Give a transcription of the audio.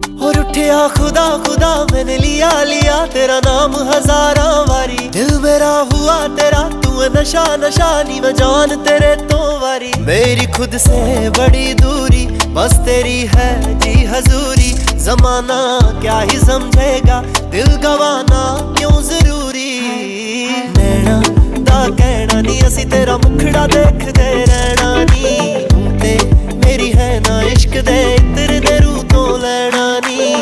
और उठिया खुदा खुदा मैंने लिया लिया तेरा नाम हजारां वारी। दिल मेरा हुआ तेरा तू नशा नशा नी मैं जान तेरे तो वारी। मेरी खुद से बड़ी दूरी बस तेरी है जी हजूरी। जमाना क्या ही समझेगा दिल गवाना क्यों जरूरी। नैना दा कहना नी असी तेरा मुखड़ा देखदे